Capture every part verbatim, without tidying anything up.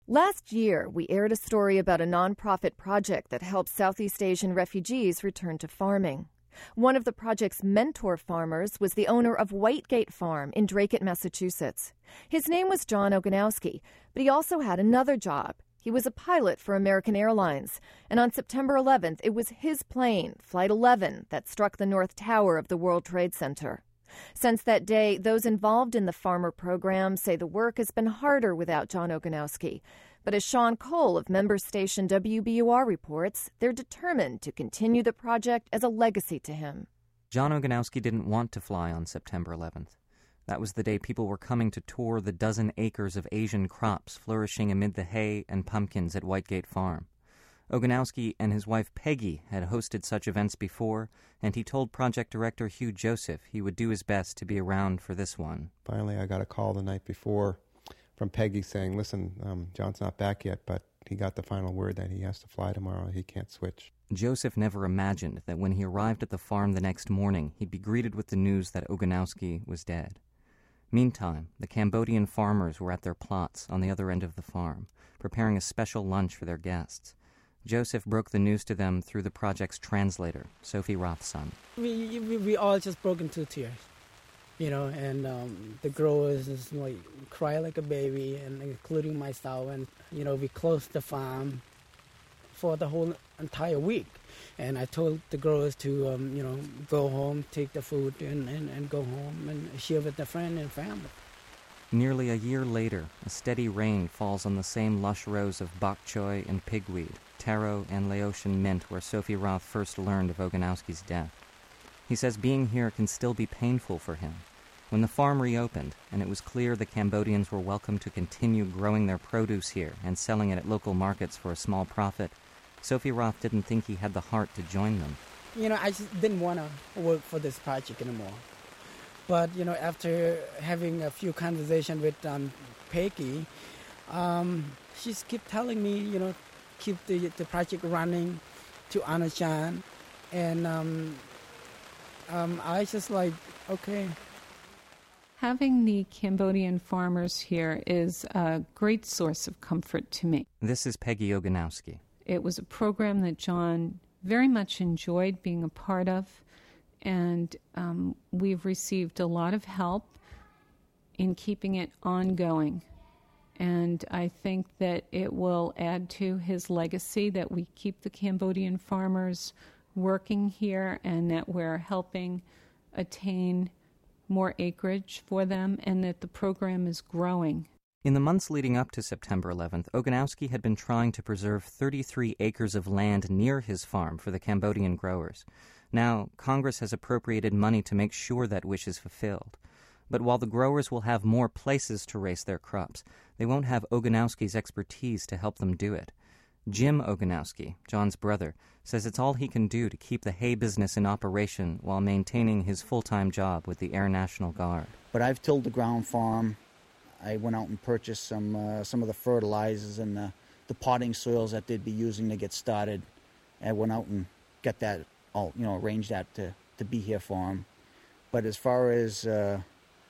Last year, we aired a story about a nonprofit project that helps Southeast Asian refugees return to farming. One of the project's mentor farmers was the owner of Whitegate Farm in Dracut, Massachusetts. His name was John Ogonowski, but he also had another job. He was a pilot for American Airlines, and on September eleventh, it was his plane, Flight eleven, that struck the North Tower of the World Trade Center. Since that day, those involved in the farmer program say the work has been harder without John Ogonowski. But as Sean Cole of member station W B U R reports, they're determined to continue the project as a legacy to him. John Ogonowski didn't want to fly on September eleventh. That was the day people were coming to tour the dozen acres of Asian crops flourishing amid the hay and pumpkins at Whitegate Farm. Ogonowski and his wife Peggy had hosted such events before, and he told project director Hugh Joseph he would do his best to be around for this one. Finally, I got a call the night before from Peggy saying, listen, um, John's not back yet, but he got the final word that he has to fly tomorrow. He can't switch. Joseph never imagined that when he arrived at the farm the next morning, he'd be greeted with the news that Ogonowski was dead. Meantime, the Cambodian farmers were at their plots on the other end of the farm, preparing a special lunch for their guests. Joseph broke the news to them through the project's translator, Sophie Rothson. We, we we all just broke into tears, you know, and um, the growers just like cry like a baby, and including myself. And you know, we closed the farm for the whole entire week. And I told the growers to, um, you know, go home, take the food, and, and, and go home and share with their friend and family. Nearly a year later, a steady rain falls on the same lush rows of bok choy and pigweed, taro and Laotian mint where Sophie Roth first learned of Ogonowski's death. He says being here can still be painful for him. When the farm reopened, and it was clear the Cambodians were welcome to continue growing their produce here and selling it at local markets for a small profit, Sophie Roth didn't think he had the heart to join them. You know, I just didn't want to work for this project anymore. But, you know, after having a few conversations with um, Peggy, um, she kept telling me, you know, keep the, the project running to honor John. And um, um, I just like, okay. Having the Cambodian farmers here is a great source of comfort to me. This is Peggy Ogonowski. It was a program that John very much enjoyed being a part of, and um, we've received a lot of help in keeping it ongoing. And I think that it will add to his legacy that we keep the Cambodian farmers working here and that we're helping attain more acreage for them and that the program is growing. In the months leading up to September eleventh, Ogonowski had been trying to preserve thirty-three acres of land near his farm for the Cambodian growers. Now, Congress has appropriated money to make sure that wish is fulfilled. But while the growers will have more places to raise their crops, they won't have Ogonowski's expertise to help them do it. Jim Ogonowski, John's brother, says it's all he can do to keep the hay business in operation while maintaining his full-time job with the Air National Guard. But I've tilled the ground farm. I went out and purchased some uh, some of the fertilizers and the, the potting soils that they'd be using to get started. I went out and got that all, you know, arranged that to, to be here for them. But as far as uh,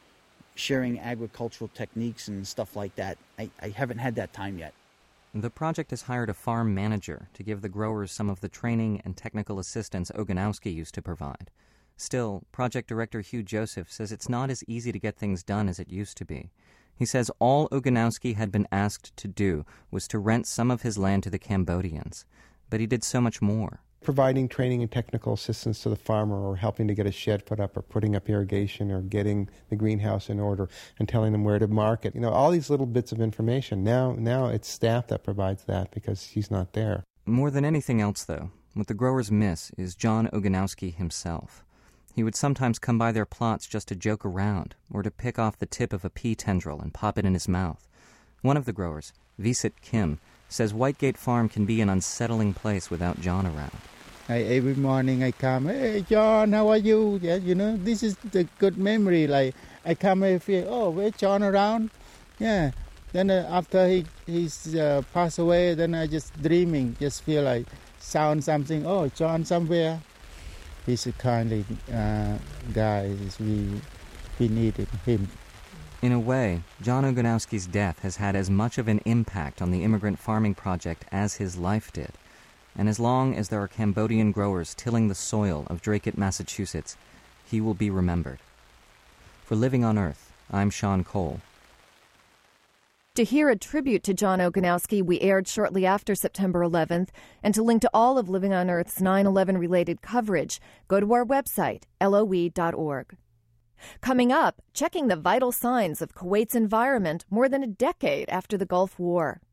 sharing agricultural techniques and stuff like that, I, I haven't had that time yet. The project has hired a farm manager to give the growers some of the training and technical assistance Ogonowski used to provide. Still, project director Hugh Joseph says it's not as easy to get things done as it used to be. He says all Ogonowski had been asked to do was to rent some of his land to the Cambodians, but he did so much more. Providing training and technical assistance to the farmer, or helping to get a shed put up, or putting up irrigation, or getting the greenhouse in order, and telling them where to market. You know, all these little bits of information. Now, now it's staff that provides that because he's not there. More than anything else, though, what the growers miss is John Ogonowski himself. He would sometimes come by their plots just to joke around, or to pick off the tip of a pea tendril and pop it in his mouth. One of the growers, Visit Kim, says Whitegate Farm can be an unsettling place without John around. I, every morning I come, hey, John, how are you? Yeah, you know, this is the good memory. Like, I come and feel, oh, where's John around? Yeah. Then uh, after he he's uh, passed away, then I just dreaming, just feel like sound something, oh, John somewhere. He's a kindly uh, guy. We we needed him In a way, John Ogonowski's death has had as much of an impact on the immigrant farming project as his life did. And as long as there are Cambodian growers tilling the soil of Dracut, Massachusetts, he will be remembered. For Living on Earth, I'm Sean Cole. To hear a tribute to John Ogonowski, we aired shortly after September eleventh, and to link to all of Living on Earth's nine eleven related coverage, go to our website, L O E dot org. Coming up, checking the vital signs of Kuwait's environment more than a decade after the Gulf War.